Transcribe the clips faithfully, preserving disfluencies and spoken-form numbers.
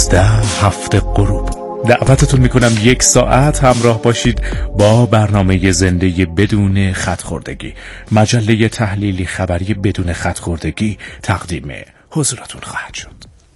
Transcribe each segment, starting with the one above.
یازده هفته غروب. دعوتتون میکنم یک ساعت همراه باشید با برنامه زنده بدون خط‌خوردگی، مجله تحلیلی خبری بدون خط‌خوردگی تقدیم حضورتون خواهد شد.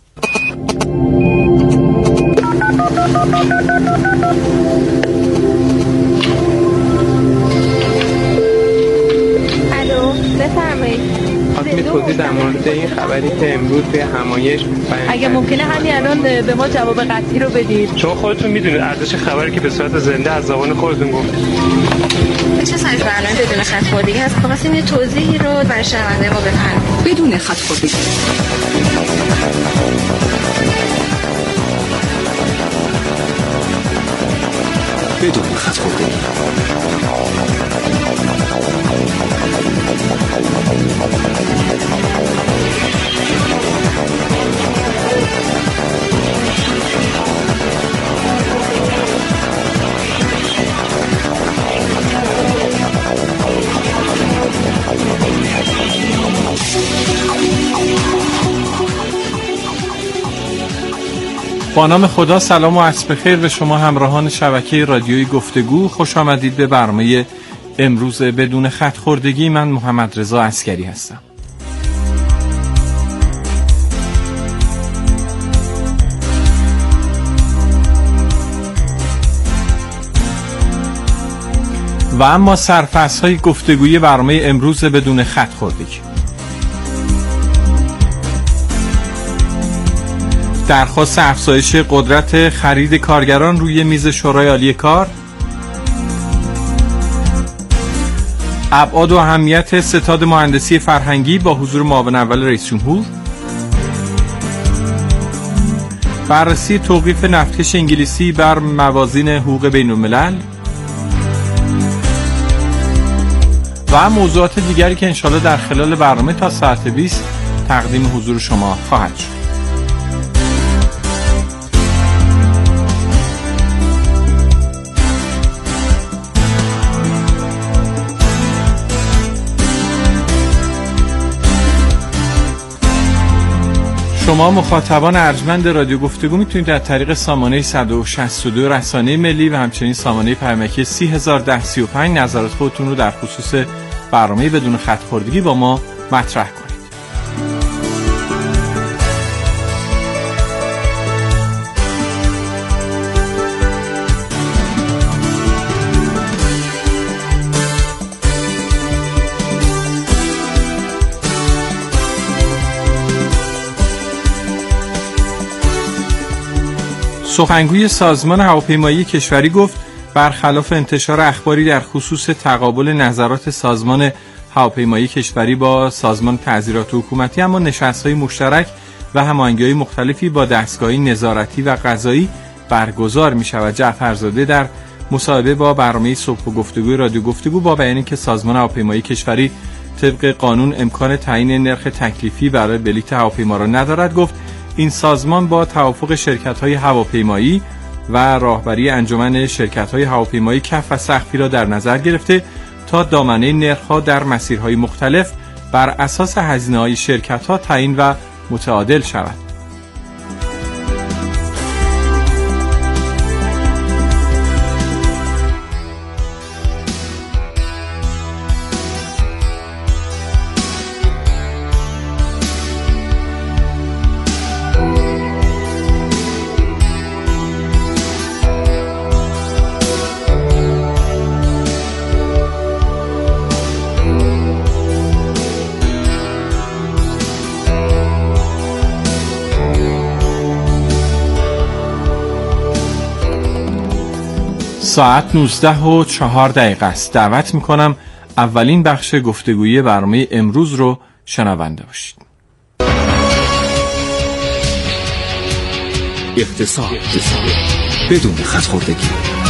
الو، بفرمایید. خواستم توضیح در مورد این خبری که امروز توی همایش اگه ممکنه همین الان به ما جواب قطعی رو بدید، چون خودتون میدونید ارزش خبری که به صورت زنده از زبان خودتون گفت. چه سایز برنامه بدون خط‌خوردگی هست؟ خواستیم یه توضیحی رو برای شنونده ما بفرمایید. بدون خط‌خوردگی. بدون خط‌خوردگی. با نام خدا، سلام و عصر بخیر به شما همراهان شبکه رادیویی گفتگو. خوش آمدید به برنامه امروز بدون خط‌خوردگی. من محمد رضا عسکری هستم. و اما سرفصل‌های گفتگویی برنامه امروز بدون خط‌خوردگی. درخواست افزایش قدرت خرید کارگران روی میز شورای عالی کار، ابعاد و اهمیت ستاد مهندسی فرهنگی با حضور معاون اول رئیس جمهور، بررسی توقیف نفتکش انگلیسی بر موازین حقوق بین الملل و موضوعات دیگری که انشاءالله در خلال برنامه تا ساعت بیست تقدیم حضور شما خواهد شد. شما مخاطبان ارجمند رادیو گفتگو میتونید از طریق سامانه صد و شصت و دو رسانه ملی و همچنین سامانه پیامکی سی هزار و ده سی و پنج نظرات خودتون رو در خصوص برنامه بدون خط‌خوردگی با ما مطرح کنید. سخنگوی سازمان هواپیمایی کشوری گفت برخلاف انتشار اخباری در خصوص تقابل نظرات سازمان هواپیمایی کشوری با سازمان تعزیرات حکومتی، اما نشست‌های مشترک و هماهنگی‌های مختلفی با دستگاه‌های نظارتی و قضایی برگزار می‌شود. جعفرزاده در مصاحبه با برنامه صبح و گفتگوی رادیو گفتگو با بیانی که سازمان هواپیمایی کشوری طبق قانون امکان تعیین نرخ تکلیفی برای بلیط هواپیما را ندارد، گفت این سازمان با توافق شرکت‌های هواپیمایی و راهبری انجمن شرکت‌های هواپیمایی کف و سقفی را در نظر گرفته تا دامنه نرخ‌ها در مسیرهای مختلف بر اساس هزینه‌های شرکت‌ها تعیین و متعادل شود. ساعت نوزده و چهار دقیقه است. دعوت میکنم اولین بخش گفتگویی برنامه امروز رو شنونده باشید. اقتصاد بدون خط‌خوردگی.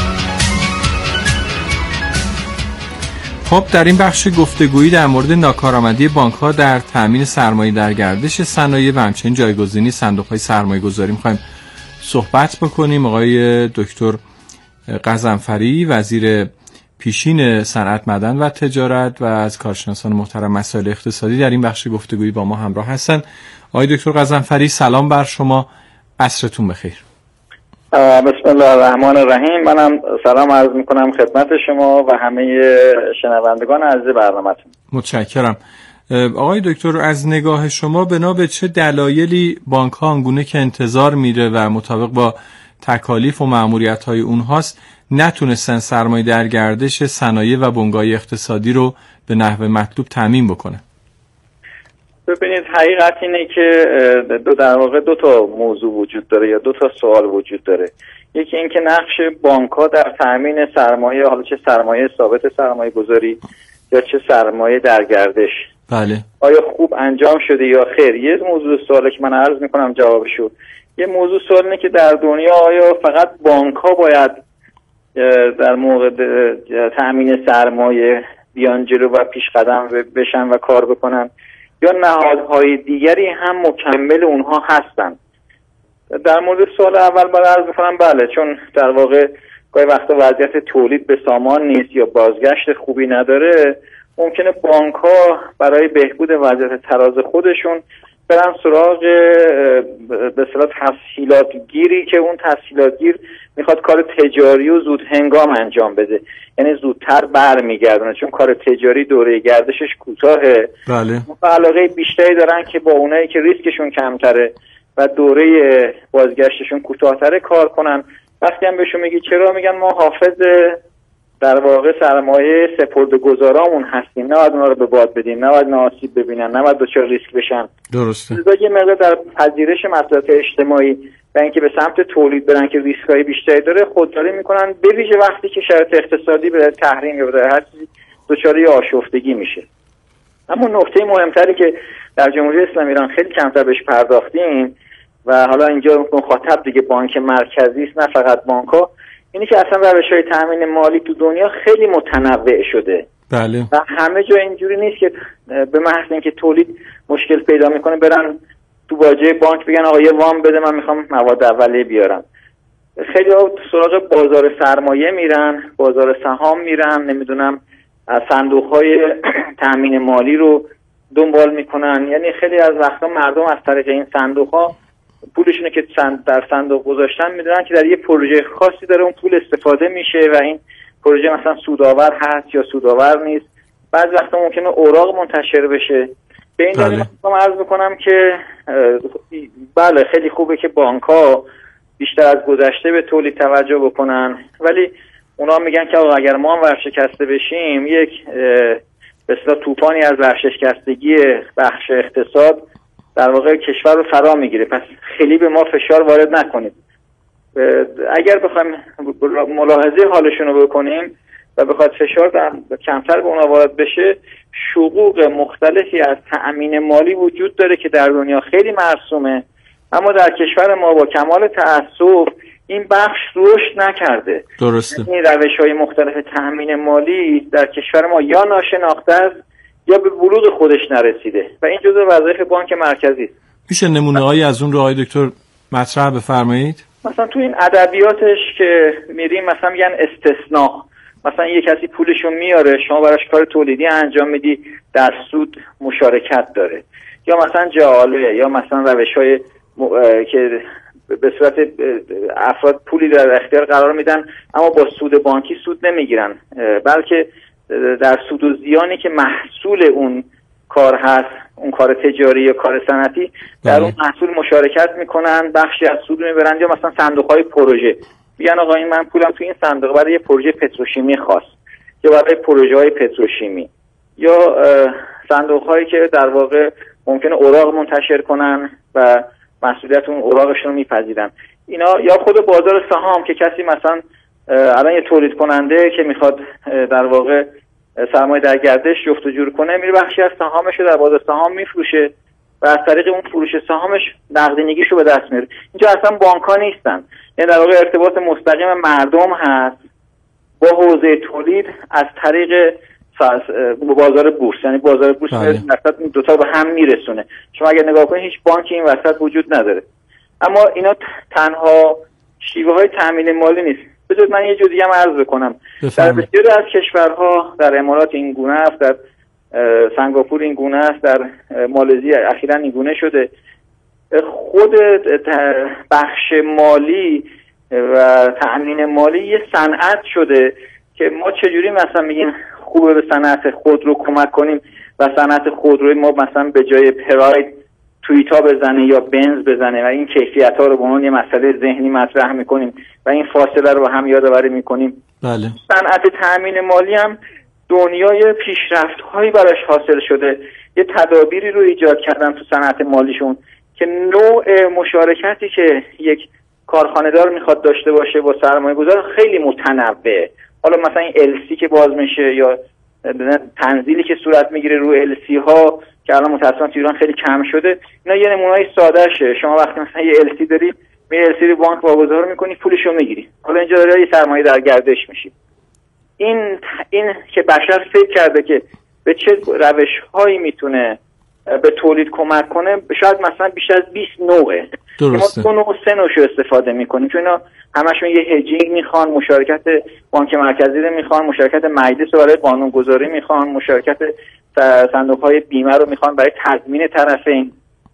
خب در این بخش گفتگویی در مورد ناکارآمدی بانک‌ها در تأمین سرمایه در گردش صنایع و همچنین جایگزینی صندوق‌های سرمایه‌گذاری می‌خوایم صحبت بکنیم. آقای دکتر غضنفری وزیر پیشین صنعت معدن و تجارت و از کارشناسان محترم مسائل اقتصادی در این بخش گفتگویی با ما همراه هستند. آقای دکتر غضنفری سلام بر شما عصرتون بخیر. بسم الله الرحمن الرحیم. منم سلام عرض میکنم خدمت شما و همه شنوندگان عزیز برنامه‌تون. متشکرم. آقای دکتر، از نگاه شما بنا به چه دلایلی بانک ها آنگونه که انتظار میره و مطابق با تکالیف و مأموریت های اونهاست نتونستن سرمایه در گردش صنایع و بنگاه اقتصادی رو به نحو مطلوب تامین بکنه؟ ببینید، حقیقت اینه که دو در واقع دو تا موضوع وجود داره یا دو تا سوال وجود داره. یکی این که نقش بانک ها در تامین سرمایه، حالا چه سرمایه ثابت سرمایه گذاری یا چه سرمایه در گردش، بله، آیا خوب انجام شده یا خیر. یه موضوع سواله که من عرض میکنم جوابشو. یه موضوع سوال اینه که در دنیا آیا فقط بانک ها باید در موقع تامین سرمایه بیان جلو و پیش قدم بشن و کار بکنن یا نهادهای دیگری هم مکمل اونها هستن؟ در مورد سوال اول باید عرض بکنم بله، چون در واقع گاهی وقتا وضعیت تولید به سامان نیست یا بازگشت خوبی نداره، ممکنه بانک ها برای بهبود وضعیت تراز خودشون برن سراغ به اصطلاح تسهیلات گیری که اون تسهیلات گیر میخواد کار تجاری و زود هنگام انجام بده، یعنی زودتر برمیگردونه، چون کار تجاری دوره گردشش کوتاهه. بله. علاقه بیشتری دارن که با اونایی که ریسکشون کمتره و دوره بازگشتشون کوتاه‌تره کار کنن. وقتی هم بهشون میگی چرا، میگن ما حافظ در واقع سرمایه سپرده‌گذارامون هستیم، نباید اونا رو به باد بدیم، نباید اونا آسیب ببینن، نباید دچار ریسک بشن. درسته. لذا یه مقدار در پذیرش مسائل اجتماعی و اینکه به سمت تولید برن که ریسک‌های بیشتری داره خودداری میکنن، به ویژه وقتی که شرایط اقتصادی به تحریم یا به هر چیزی دچار آشفتگی میشه. اما نکته مهمتری که در جمهوری اسلامی ایران خیلی کمتر بهش پرداختیم و حالا اینجا مخاطب دیگه بانک مرکزی است نه فقط بانک‌ها، اینی که اصلا روش‌های تامین مالی تو دنیا خیلی متنوع شده. بله. و همه جا اینجوری نیست که به محض اینکه تولید مشکل پیدا میکنه برن تو باجه بانک بگن آقا یه وام بده من میخوام مواد اولیه بیارم. خیلی ها سراغ بازار سرمایه میرن، بازار سهام میرن، نمیدونم صندوق‌های تامین مالی رو دنبال میکنن. یعنی خیلی از وقتا مردم از طریق این صندوق‌ها پولشونه که در صندوق گذاشتن میدونن که در یه پروژه خاصی داره اون پول استفاده میشه و این پروژه مثلا سودآور هست یا سودآور نیست. بعضی وقتا ممکنه اوراق منتشر بشه. به این دلیل میخوام عرض بکنم که بله خیلی خوبه که بانک‌ها بیشتر از گذشته به تولید توجه بکنن، ولی اونا میگن که آقا اگر ما هم ورشکسته بشیم یک به اصطلاح طوفانی از ورشکستگی بخش اقتصاد در واقع کشور رو فرا میگیره، پس خیلی به ما فشار وارد نکنید. اگر بخوایم ملاحظه حالشون رو بکنیم و بخواد فشار در کمتر به اونا وارد بشه، شقوق مختلفی از تأمین مالی وجود داره که در دنیا خیلی مرسومه، اما در کشور ما با کمال تأسف این بخش رشد نکرده. درسته. این روش‌های مختلف تأمین مالی در کشور ما یا ناشناخته است یا به بلوغ خودش نرسیده و این جزء وظایف بانک مرکزی است. میشه نمونه‌هایی از اون رو آقای دکتر مطرح بفرمایید؟ مثلا تو این ادبیاتش که میریم مثلا میگن استثناء، مثلا یه کسی پولشو میاره شما براش کار تولیدی انجام میدی در سود مشارکت داره، یا مثلا جعاله، یا مثلا روش‌های م... که به صورت افراد پولی در اختیار قرار میدن اما با سود بانکی سود نمیگیرن، بلکه در سود و زیانی که محصول اون کار هست، اون کار تجاری یا کار صنعتی، در اون محصول مشارکت میکنن، بخشی از سود میبرن. یا مثلا صندوق‌های پروژه میگن آقا این من پولم تو این صندوق برای یه پروژه پتروشیمی خاص یا برای پروژه‌های پتروشیمی، یا صندوق‌هایی که در واقع ممکنه اوراق منتشر کنن و مسئولیت اون اوراقشون رو میپذیرن. اینا یا خود بازار سهام که کسی مثلا الان یه تولید کننده که میخواد در واقع سرمایه در گردش جفت و جور کنه، میره بخشی از سهامش رو در بازار سهام میفروشه و از طریق اون فروش سهامش نقدینگیشو به دست میاره. اینجا اصلا بانک‌ها نیستن، یعنی در واقع ارتباط مستقیم مردم هست با حوزه تولید از طریق بازار بورس، یعنی بازار بورس مثلا دو تا به هم میرسونه. شما اگر نگاه کنید هیچ بانکی این وسط وجود نداره. اما اینا تنها شیوه های تامین مالی نیست. بذارید من یه جور دیگه هم عرض بکنم. در بسیاری از کشورها، در امارات این گونه است، در سنگاپور این گونه است، در مالزی اخیراً این گونه شده. خود بخش مالی و تأمین مالی یه صنعت شده که ما چجوری مثلا میگیم خوبه به صنعت خودرو کمک کنیم و صنعت خودروی ما مثلا به جای پراید توییتا بزنه یا بنز بزنه و این کیفیت ها رو به عنوان یه مسئله ذهنی مطرح میکنیم و این فاصله رو هم یادآوری میکنیم. بله. صنعت تأمین مالی هم دنیای پیشرفت هایی براش حاصل شده، یه تدابیری رو ایجاد کردن تو صنعت مالیشون که نوع مشارکتی که یک کارخانه‌دار میخواد داشته باشه با سرمایه‌گذار خیلی متنوعه. حالا مثلا این ال سی که باز میشه یا تنزیلی که صورت میگیره روی ال سی ها که الان متأسفانه تو ایران خیلی کم شده، اینا یه نمونه‌ای سادهشه. شما وقتی مثلا یه ال سی داری میری ال سی رو بانک واگذار میکنی، پولشو میگیری، حالا اینجا داره یه سرمایه در گردش میشی. این این که بشر فکر کرده که به چه روش‌هایی میتونه به تولید کمک کنه، شاید مثلا بیش از بیست نوعه. درسته. ما دو نوع سه نوعشو استفاده میکنیم چون اینا همشون یه هجینگ میخوان، مشارکت بانک مرکزی رو میخوان، مشارکت مجلس رو برای قانونگذاری میخوان، مشارکت صندوق‌های بیمه رو میخوان برای تضمین طرفین.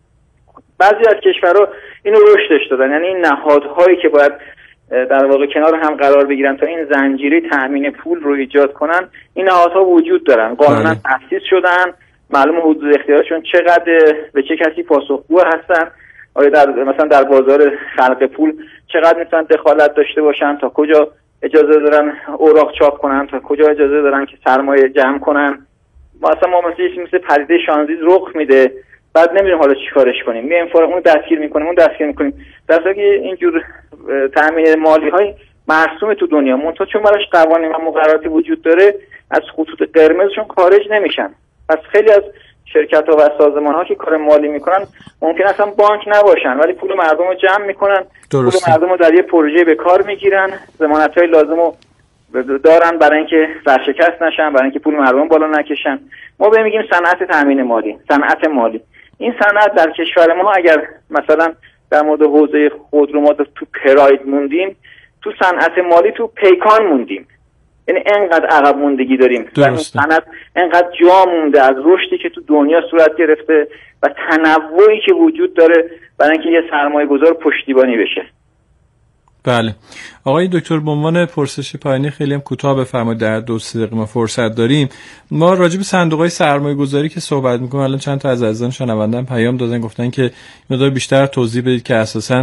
بعضی از کشورها اینو رشدش دادن، یعنی این نهادهایی که باید در واقع کنار هم قرار بگیرن تا این زنجیره تأمین پول رو ایجاد کنن، این نهادها وجود دارن، قانونا تأسیس شدن، معلومه حدود اختیارشون چقدر، به چه کسی پاسخگو هستن، آیا در مثلا در بازار خلق پول چقدر میتونن دخالت داشته باشن، تا کجا اجازه دارن اوراق چاپ کنن، تا کجا اجازه دارن که سرمایه جمع کنن. مثلا ما مثلا مثل پدیده شانزیز رخ میده، بعد نمیدونیم حالا چیکارش کنیم، میایم فورا اون دستگیر میکنیم اون دستگیر میکنیم. در حالی که اینجور تامین مالی های مرسوم تو دنیا، منتها چون براش قوانین و مقرراتی وجود داره از خطوط قرمزشون خارج نمیشن. پس خیلی از شرکت ها و سازمان ها که کار مالی میکنن ممکن اصلا بانک نباشن ولی پول مردم رو جمع میکنن، درسته. پول مردم رو در یه پروژه به کار میگیرن، ضمانت های لازم رو دارن برای اینکه ورشکست نشن، برای اینکه پول مردم بالا نکشن. ما به میگیم صنعت تامین مالی، صنعت مالی. این صنعت در کشور ما اگر مثلا در مورد حوزه خودرو ما تو پراید موندیم، تو صنعت مالی تو پیکان موندیم. یعنی انقدر عقب موندگی داریم و این صنعت انقدر جا مونده از رشدی که تو دنیا صورت گرفته و تنوعی که وجود داره برای اینکه یه سرمایه گذار پشتیبانی بشه. بله آقای دکتر، به عنوان پرسش پایانی خیلی هم کوتاه بفرمایید، در دو سه دقیقه ما فرصت داریم. ما راجع به صندوق‌های سرمایه‌گذاری که صحبت می‌کنیم، الان چند تا از عزیزان شنوندگان پیام دادن، گفتن که مقدار بیشتر توضیح بدید که اساساً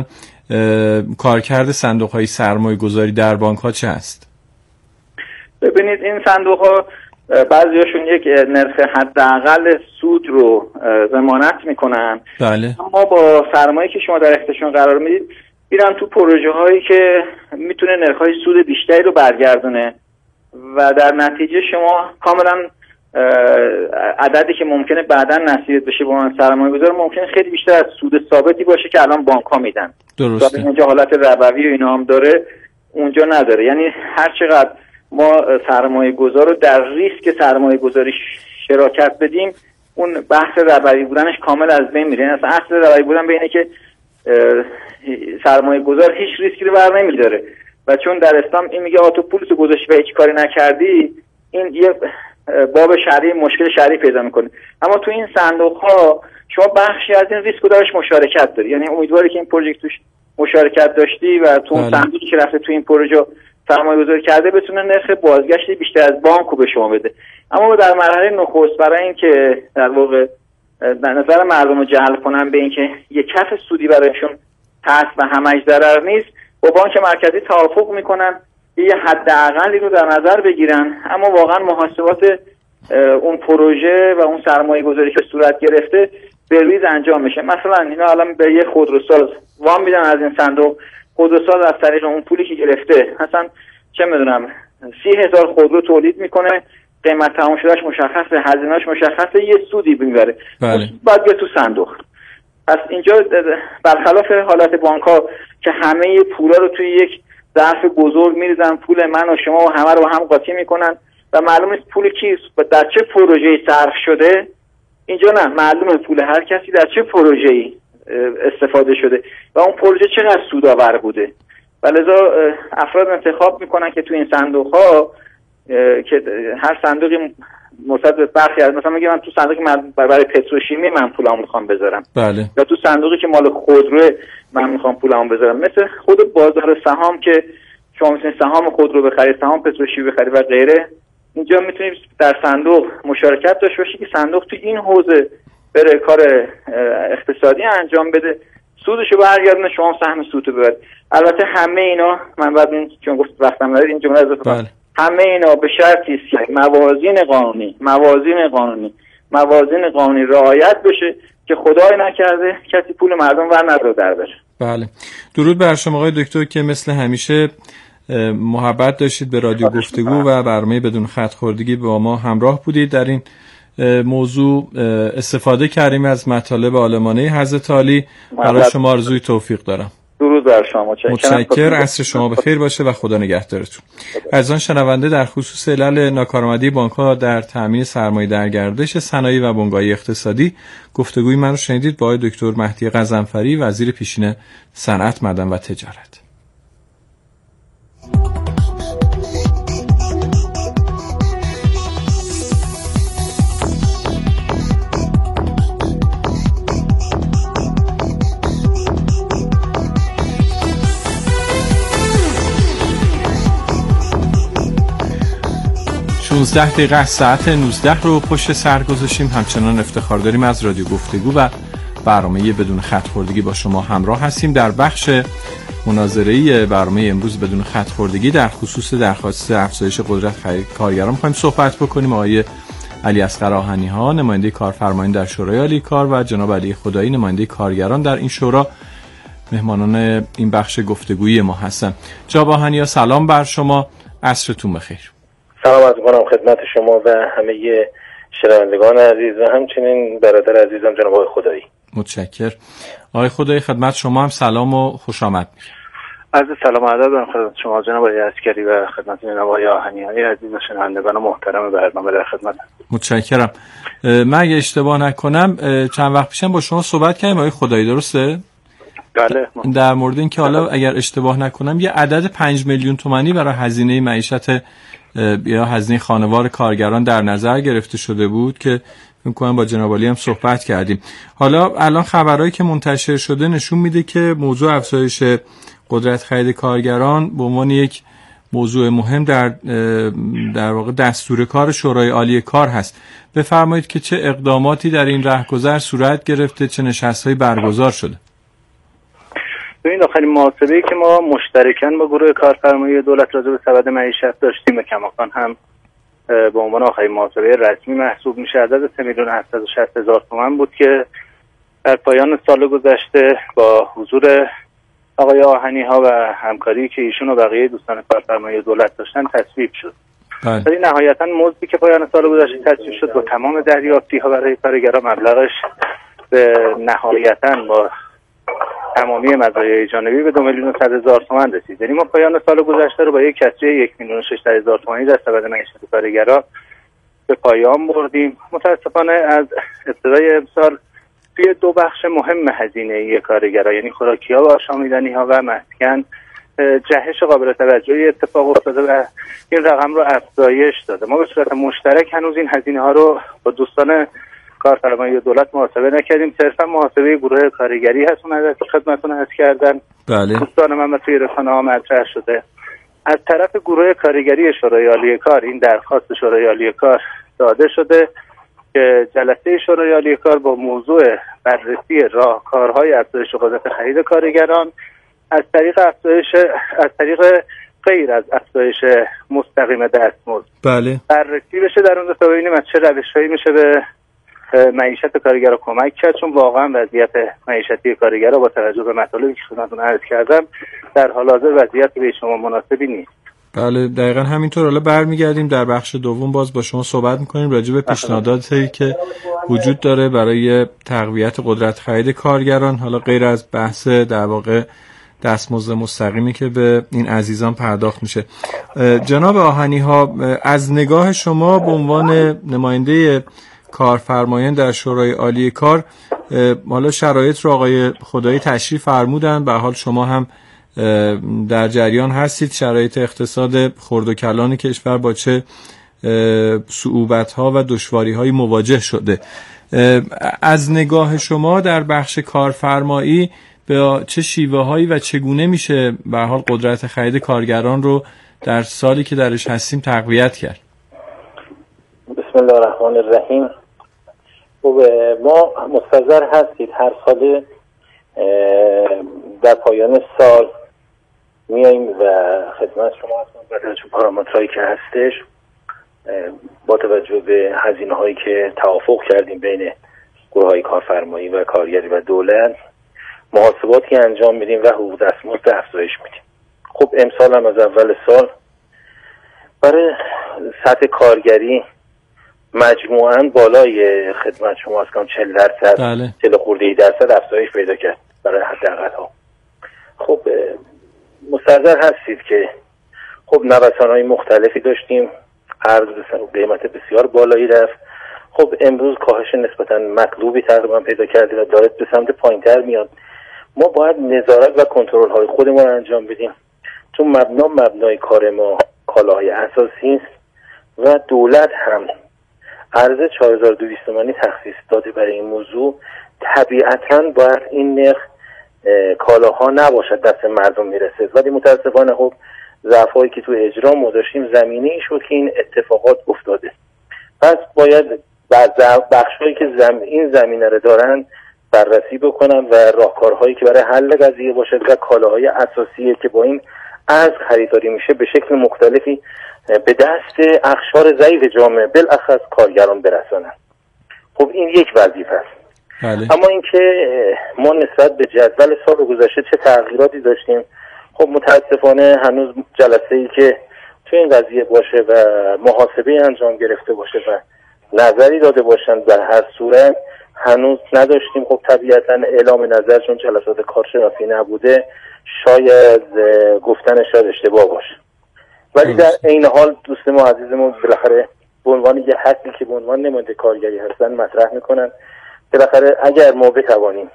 کارکرد صندوق‌های سرمایه‌گذاری در بانک‌ها چه است؟ ببینید این صندوق‌ها بعضیاشون یک نرخ حداقل سود رو ضمانت میکنن. بله. اما با سرمایه‌ای که شما در اختیارشون قرار میدید میرن تو پروژه هایی که میتونه نرخ‌های سود بیشتری رو برگردونه و در نتیجه شما کاملا عددی که ممکنه بعداً نصیبت بشه با من سرمایه‌گذار ممکنه خیلی بیشتر از سود ثابتی باشه که الان بانک‌ها میدن. درسته. اینجا حالت ربوی و اینا هم داره، اونجا نداره. یعنی هر چقدر ما سرمایه‌گذار رو در ریسک سرمایه‌گذاری شراکت بدیم، اون بحث ربوی بودنش کامل از بین میره. اصلا اصل ربوی بودن به اینه که سرمایه‌گذار هیچ ریسکی رو بر نمیداره و چون در اسلام این میگه آتو پولتو گذاشتی و هیچ کاری نکردی، این یه باب شرعی مشکل شرعی پیدا میکنه. اما تو این صندوق ها شما بخشی از این ریسک رو درش مشارکت داری، یعنی امیدواری که این پروژه توش مشارکت داشتی و تو اون صندوقی که رفته تو این پروژه سرمایه‌گذاری کرده بتونه نرخ بازگشتی بیشتر از بانک رو به شما بده. اما در مرحله نخست برای اینکه در واقع در نظر مردم رو جلب کنن به اینکه یک کف سودی برایشون هست و همش ضرر نیست، با بانک مرکزی توافق میکنن یه حداقلی رو در نظر بگیرن، اما واقعا محاسبات اون پروژه و اون سرمایه گذاری که صورت گرفته به ریز انجام میشه. مثلا اینا الان به یه خودروساز وام میدن از این صندوق، خودروساز از طریق اون پولی که گرفته مثلا چه میدونم سی هزار خودرو تولید میکنه، قیمت تمام شدهش مشخصه، هزینه‌اش مشخصه، یه سودی میبره. بله. بعد بیاد تو صندوق. پس اینجا برخلاف حالت بانک‌ها که همه پولا رو توی یک ظرف بزرگ میریزن، پول من و شما و همه رو هم قاطی میکنن و معلوم نیست پول کی در چه پروژه‌ای صرف شده. اینجا نه، معلومه پول هر کسی در چه پروژه‌ای استفاده شده و اون پروژه چقدر سودآور بوده. ولذا افراد انتخاب میکنن که توی این صندوق‌ها که هر صندوقی مثبت برخی از مثلا میگم من تو صندوقی من برای پتروشیمی من پولامو میخوام بذارم، بله، یا تو صندوقی که مال خودرو من میخوام پولامو بذارم. مثل خود بازار سهام که شما میتونید سهام خودرو بخرید، سهام پتروشیمی بخرید و غیره، اینجا میتونید در صندوق مشارکت داشته باشید که صندوق تو این حوزه بره کار اقتصادی انجام بده، سودشو برگردونه، شما سهم سودو ببرید. البته همه اینا من بعد این چون گفت وقتم ندارید این جمله اضافه کنم، همه اینا به شرطی است که موازین قانونی موازین قانونی موازین قانونی رعایت بشه که خدای نکرده کسی پول مردم ور نداره در بره. بله، درود بر شما آقای دکتر که مثل همیشه محبت داشتید به رادیو گفتگو و برنامه بدون خط خوردگی با ما همراه بودید. در این موضوع استفاده کردیم از مطالب عالمانه حضرت علی. برای شما آرزوی توفیق دارم. درود بر شما. متشکر. عصر شما بخیر باشه و خدا نگهدارتون. از آن شنونده در خصوص علل ناکارآمدی بانک‌ها در تامین سرمایه در گردش صنایع و بنگاهی اقتصادی گفتگوی من رو شنیدید با آقای دکتر مهدی غضنفری، وزیر پیشین صنعت، معدن و تجارت. شانزده دقیقه از ساعت نوزده رو پشت سر گذاشتیم. همچنان افتخار داریم از رادیو گفتگو و برنامه بدون خط خوردگی با شما همراه هستیم. در بخش مناظره‌ای برنامه امروز بدون خط خوردگی در خصوص درخواست افزایش قدرت خرید کارگران می‌خوایم صحبت بکنیم. آقای علی اصغر آهنی‌ها، نماینده کارفرمایان در شورای عالی کار، و جناب علی خدایی، نماینده کارگران در این شورا، مهمانان این بخش گفتگویی ما هستن. جناب آهنی‌ها سلام بر شما، عصرتون بخیر. سلام عرض می‌کنم خدمت شما و همه شنوندگان عزیز و همچنین برادر عزیزم جناب آقای خدایی. متشکر. آقای خدایی خدمت شما هم سلام و خوش آمد میگم. عرض سلام و ادب دارم خدمت شما جناب آقای عسکری و خدمت جناب آقای آهنی‌های عزیز و شنوندگان محترم برنامه در خدمت. متشکرم. من اگه اشتباه نکنم چند وقت پیشم با شما صحبت کردیم آقای خدایی، درسته؟ بله. در مورد اینکه حالا اگر اشتباه نکنم یه عدد پنج میلیون تومانی برای هزینه معیشت یا هزینه خانوار کارگران در نظر گرفته شده بود که فکر کنم با جناب علی هم صحبت کردیم. حالا الان خبرایی که منتشر شده نشون میده که موضوع افزایش قدرت خرید کارگران به عنوان یک موضوع مهم در در واقع دستور کار شورای عالی کار هست. بفرمایید که چه اقداماتی در این رهگذر صورت گرفته، چه نشست‌هایی برگزار شده؟ این آخرین محاسبه‌ای که ما مشترکاً با گروه کارفرمایی دولت راجع به سبد معیشت داشتیم، کماکان هم به عنوان آخرین محاسبه رسمی محسوب میشه، عدد سه میلیون هفتصد و شصت هزار تومان بود که در پایان سال گذشته با حضور آقای آهنی‌ها و همکاری که ایشون و بقیه دوستان کارفرمایی دولت داشتن تصویب شد. ولی نهایتاً مزدی که پایان سال گذشته تصویب شد با تمام دریافتی‌ها برای کارگران مبلغش به نهایتاً با تمامی مزایای جانبی به دو میلیون و صد هزار تومان رسید. یعنی ما پایان سال گذشته رو با یک کسری یک میلیون و ششصد هزار تومانی در سبد معیشت کارگران به پایان بردیم. متاسفانه از ابتدای امسال توی دو بخش مهم هزینه‌ای کارگران، یعنی خوراکی‌ها و آشامیدنی‌ها و مسکن، جهش قابل توجهی اتفاق افتاده و این رقم رو افزایش داده. ما به صورت مشترک هنوز این هزینه‌ها رو با دوستان کارفرمایی دولت محاسبه نکردیم، صرفا محاسبه گروه کارگری هست. اون عدد خدمتتون عرض کردن بله دوستان من توی رسانه‌ها مطرح شده. از طرف گروه کارگری شورای عالی کار این درخواست شورای عالی کار داده شده که جلسه شورای عالی کار با موضوع بررسی راهکارهای افزایش قدرت خرید کارگران از طریق افزایش از طریق غیر از افزایش مستقیم دستمزد بله بررسی بشه، در اون تا ببینیم از چه روش‌هایی میشه به معیشت کارگرا کمک کرد، چون واقعا وضعیت معیشتی کارگرا با توجه به مطالبی که خدمتتون عرض کردم در حال حاضر وضعیت به شما مناسبی نیست. بله دقیقاً همینطور. حالا برمیگردیم در بخش دوم باز با شما صحبت می‌کنیم راجع به پیشنهاداتی که وجود داره برای تقویت قدرت خرید کارگران، حالا غیر از بحث در واقع دستمزد مستقیمی که به این عزیزان پرداخت میشه. جناب آهنی‌ها، از نگاه شما به عنوان نماینده کارفرمایان در شورای عالی کار، حالا شرایط رو آقای خدایی تشریح فرمودن، به حال شما هم در جریان هستید، شرایط اقتصاد خرد و کلان کشور با چه صعوبت‌ها و دشواری‌های مواجه شده. از نگاه شما در بخش کارفرمایی به چه شیوه‌هایی و چگونه میشه به حال قدرت خرید کارگران رو در سالی که درش هستیم تقویت کرد؟ بسم الله الرحمن الرحیم. خب ما مستحضر هستید هر سال در پایان سال میاییم و خدمت شما هستم برای توجه پارامترهایی که هستش با توجه به هزینه هایی که توافق کردیم بین گروه های کارفرمایی و کارگری و دولت محاسباتی انجام میدیم و حقوق دستمزد افزایش میدیم. خب امسال هم از اول سال برای سطح کارگری مجموعاً بالای خدمت شما از کم چهل درصد بله. چهل خورده درصد افزایش پیدا کرد برای حداقل ها. خب مستحضر هستید که خب نوسان‌های مختلفی داشتیم، ارز به قیمت بسیار بالایی رفت. خب امروز کاهش نسبتاً مطلوبی تقریبا پیدا کرده و داره به سمت پایین‌تر میاد. ما باید نظارت و کنترل های خودمون رو انجام بدیم چون مبنا مبنای کار ما کالاهای اساسی است و دولت هم ارز چهار هزار و دویست تومانی تخصیص داده برای این موضوع. طبیعتاً باید این نرخ کالاها نباشد دست مردم میرسه، ولی متاسفانه خب ضعفایی که تو اجرا ما داشتیم زمینه‌ای شد که این اتفاقات افتاده. پس باید بخش‌هایی که زم... این زمینه رو دارن بررسی بکنن و راهکارهایی که برای حل قضیه باشد و کالاهای اساسیه که با این ارز خریداری میشه به شکل مختلفی به دست اقشار ضعیف جامعه بالاخص کارگران برسانن. خب این یک وظیفه است. بله. اما اینکه ما نسبت به جدول سال گذشته چه تغییراتی داشتیم، خب متاسفانه هنوز جلسه‌ای که تو این قضیه باشه و محاسبه انجام گرفته باشه و نظری داده باشن در هر صورت هنوز نداشتیم. خب طبیعتا اعلام نظر چون جلسات کارشناسی نبوده شاید گفتنش شاید اشتباه باشه، ولی در عین حال دوست ما عزیزمون بالاخره به عنوان یه حقی که به عنوان نماینده کارگری هستن مطرح میکنن بالاخره اگر ما بتوانیم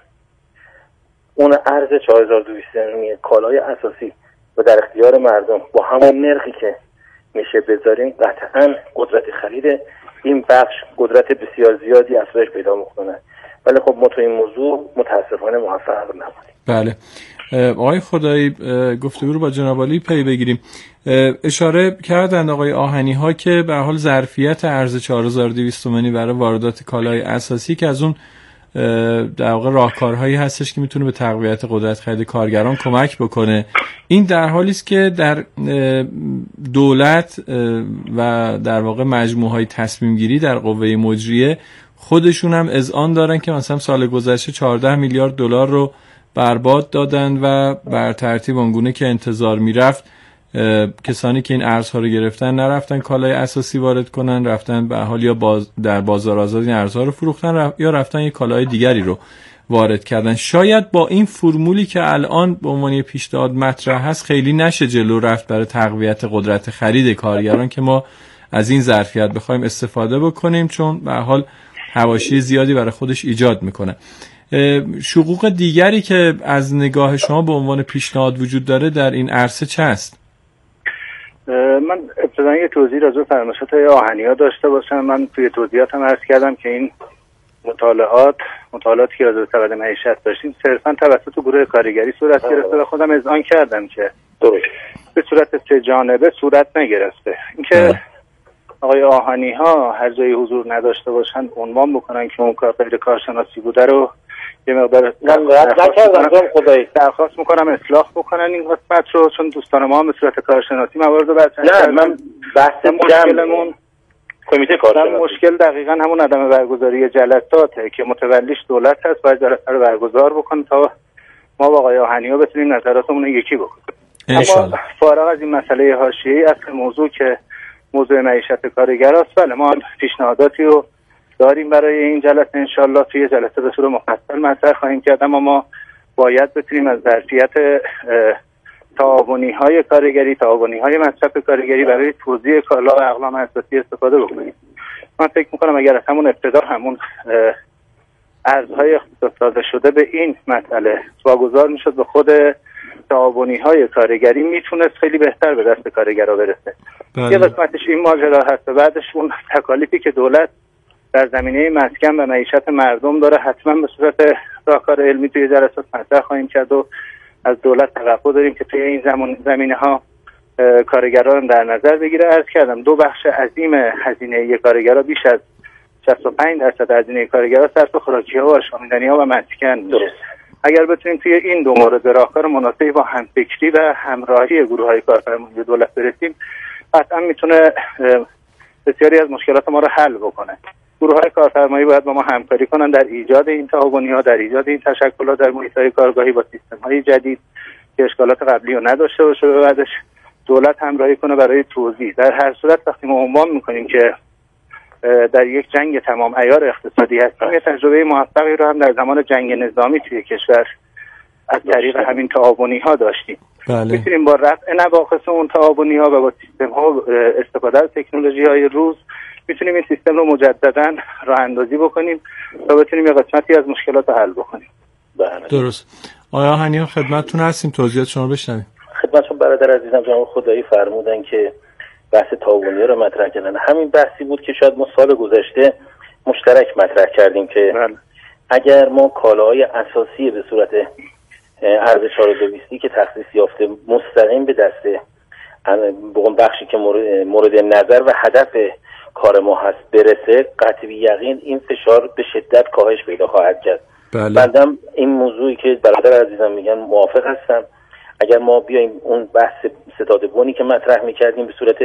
اون ارز چهار هزار و دویست تومانی کالای اساسی و در اختیار مردم با همون نرخی که میشه بذاریم قطعا قدرت خرید این بخش قدرت بسیار زیادی افزایش پیدا میکنه، ولی خب ما تو این موضوع متاسفانه موفق نبودیم. بله آقای خدایی گفتگو رو با جناب عالی پی بگیریم. اشاره کردند آقای آهنی ها که به حال ظرفیت ارز چهار هزار و دویست تومانی برای واردات کالای اساسی که از اون در واقع راهکارهایی هستش که میتونه به تقویت قدرت خرید کارگران کمک بکنه. این در حالی است که در دولت و در واقع مجموعه‌های تصمیم گیری در قوه مجریه خودشون هم اذعان دارن که مثلا سال گذشته چهارده میلیارد دلار رو برباد دادن و بر ترتیب آنگونه که انتظار میرفت کسانی که این ارزها رو گرفتن نرفتن کالای اساسی وارد کنن، رفتن به حال یا باز در بازار آزاد این ارزها رو فروختن رف... یا رفتن یک کالای دیگری رو وارد کردن. شاید با این فرمولی که الان به عنوان پیشنهاد مطرح هست خیلی نشه جلو رفت برای تقویت قدرت خرید کارگران که ما از این ظرفیت بخوایم استفاده بکنیم چون به حال حواشی زیادی برای خودش ایجاد میکنه. شقوق دیگری که از نگاه شما به عنوان پیشنهاد وجود داره در این عرصه چه است؟ من ابتداً یه توضیح راجع به فرمایشات آهنی‌ها داشته باشم. من توی توضیحاتم عرض کردم که این مطالعات مطالعاتی که راجع به سبد معیشت داشتیم صرفاً توسط گروه کارگری صورت گرفته و خودم اذعان کردم که درست به صورت سه جانبه صورت نگرفته. اینکه آقای آهنی‌ها هر جایی حضور نداشته باشن عنوان بکنن که اون کار غیر کارشناسی بوده رو یه مقدار درخواست میکنم اصلاح بکنن این قسمت رو چون دوستان ما هم به صورت کارشناسی موارد رو بررسی کردن. نه من بحث مشکلمون کمیته کارشناسی مشکل دقیقاً همون عدم برگزاری جلساته که متولیش دولت هست باید جلسه رو برگزار بکنه تا ما با آقای آهنی‌ها بتونیم نظراتمون رو یکی بکنیم. اما فارغ از این مسئله حاشیه‌ای اصل موضوع که موضوع معیشت کارگر است، بله ما پیشنهاداتی رو داریم برای این جلسه انشالله توی جلسه به صورت مفصل مطرح خواهیم کرد، اما ما باید بتونیم از ظرفیت تعاونی های کارگری تعاونی های مصرف کارگری برای توزیع کالا و اقلام اساسی استفاده بکنیم. من فکر میکنم اگر از همون ابتدا همون ارزهای اختصاص داده شده به این مسئله واگذار میشد به خود تعاونی های کارگری میتونست خیلی بهتر به دست کارگرها برسه. بله. یه قسمتش این ماجرا هست و بعدش اون تکالیفی که دولت در زمینه مسکن و معیشت مردم داره حتما به صورت راهکار علمی توی جلسات مطرح خواهیم کرد و از دولت توقع داریم که توی این زمان زمینه ها کارگران در نظر بگیره. عرض کردم دو بخش عظیم هزینه کارگرها بیش از شصت و پنج درصد هزینه کارگرها صرف خوراکی‌ها و آشامیدنی‌ها و مسکن درست. اگر بتونیم توی این دو مورد راهکار مناسبی با همفکری و همراهی گروه‌های کارفرمایی دولت برسیم، قطعا میتونه بسیاری از مشکلات ما رو حل بکنه. گروه‌های کارفرمایی باید با ما همکاری کنن در ایجاد این تعاونی‌ها، در ایجاد این تشکلات در محیط‌های کارگاهی با سیستم‌های جدید که اشکالات قبلی رو نداشته باشه و بعدش دولت همراهی کنه برای توزیع. در هر صورت وقتی ما عنوان می‌کنیم که در یک جنگ تمام عیار اقتصادی هستیم، یه تجربه موفقی رو هم در زمان جنگ نظامی توی کشور از طریق همین تعاونی‌ها داشتیم. بله. میتونیم با رفع نواقص اون تعاونی‌ها و با سیستم‌ها استفاده از تکنولوژی‌های روز میتونیم این سیستم رو مجدداً راه اندازی بکنیم تا بتونیم یه قسمتی از مشکلات رو حل بکنیم. بله. درست. آیا هنیان خدمتتون هستیم، توضیحات شما بشنویم. خدمتتون برادر عزیزم جناب خدایی فرمودن که بحث تعاونی رو مطرح کردن. همین بحثی بود که شاید ما سال گذشته مشترک مطرح کردیم که بله. اگر ما کالاهای اساسی به صورت ارز چهار و دویستی که تخصیص یافته مستقیم به دست بقوم بخشی که مورد, مورد نظر و هدف کار ما هست برسه، قطعی یقین این فشار به شدت کاهش پیدا خواهد کرد. بله. بندم این موضوعی که برادر عزیزم میگن موافق هستم. اگر ما بیایم اون بحث ستاد بنی که مطرح میکردیم به صورت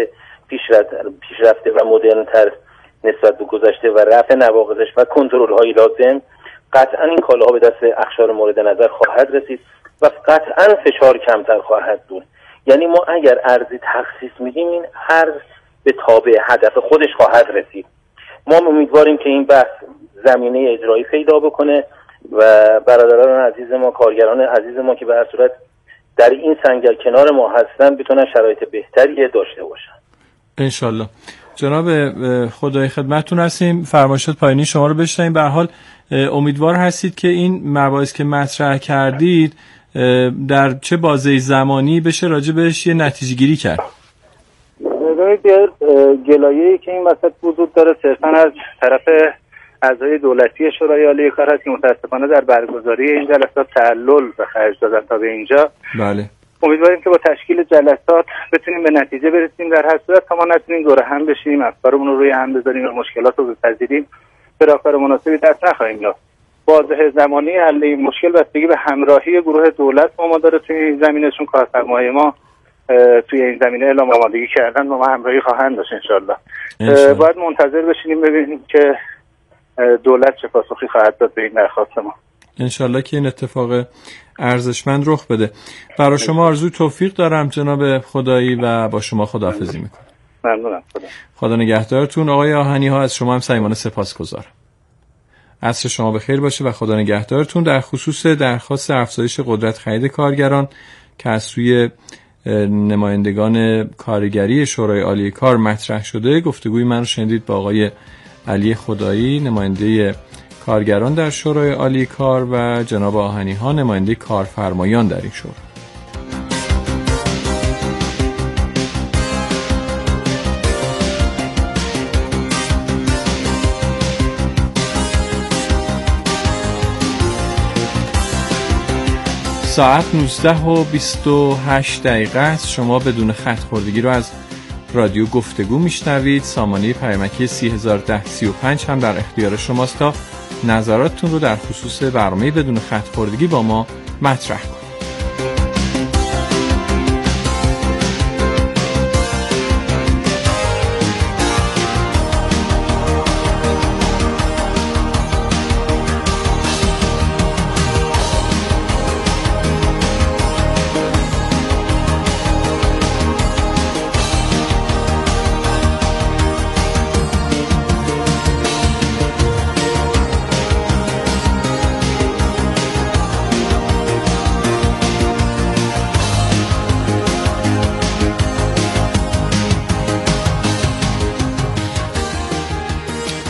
پیشرفته و مدرن‌تر نسبت به گذشته و رفع نواقصش و کنترل‌های لازم، قطعا این کالاها به دست اقشار مورد نظر خواهد رسید و قطعا فشار کمتر خواهد بود. یعنی ما اگر ارزی تخصیص میدیم، این ارز به تابع هدف خودش خواهد رسید. ما امیدواریم که این بحث زمینه اجرایی پیدا بکنه و برادران عزیز ما، کارگران عزیز ما که به هر صورت در این سنگر کنار ما هستن بتونن شرایط بهتری داشته باشن انشالله. جناب خدایی خدمتتون هستیم، فرمایشات پایانی شما رو بشنویم. به هر حال امیدوار هستید که این مباحث که مطرح کردید در چه بازه زمانی بشه راجع بهش یه نتیجه گیری کرد؟ ببینید گلایه‌ای که این وسط وجود داره صرفاً از طرف اعضای دولتی شورای عالی کار هست که متاسفانه در برگزاری این جلسات تعلل به خرج دادن تا به اینجا. بله. امیدواریم که با تشکیل جلسات بتونیم به نتیجه برسیم. در هر صورت تا ما نتونیم دور هم بشیم، افکارمون رو روی هم بذاریم و مشکلات رو بپذیریم، به راهکار مناسبی دست نخواهیم یافت. بازه زمانی حل این مشکل بستگی به همراهی گروه دولت ما داره توی این زمینه، چون کارفرمای ما توی این زمینه اعلام آمادگی کردن و ما همراهی خواهند داشت انشالله. باید منتظر بشینیم ببینیم که دولت چه پاسخی خواهد داد به این درخواست ما. انشالله که این اتفاق ارزشمند رخ بده. برای شما آرزوی توفیق دارم جناب خدایی و با شما خداحافظی میکنم. ممنونم. خدا. خدا نگهدارتون. آقای آهنی ها از شما هم صمیمانه سپاسگزارم. عصر شما بخیر باشه و خدا نگهدارتون. در خصوص درخواست افزایش قدرت خرید کارگران که از سوی نمایندگان کارگری شورای عالی کار مطرح شده، گفتگوی من رو شنیدید با آقای علی خدایی نماینده کارگران در شورای عالی کار و جناب آهنی ها نماینده کارفرمایان در این شورا. ساعت نوزده و بیست و هشت دقیقه است. شما بدون خط خوردگی رو از رادیو گفتگو میشنوید. سامانه پیامکی سی هزار و ده سی و پنج هم در اختیار شماست تا نظراتتون رو در خصوص برنامه بدون خط خوردگی با ما مطرح کنید.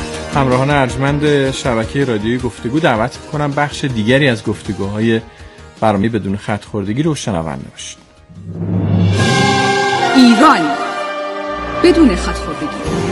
همراهان ارجمند شبکه رادیویی گفتگو، دعوت می‌کنم بخش دیگری از گفتگوهای برنامه بدون خط خوردگی رو شنونده باشید. ایران بدون خط خوردگی.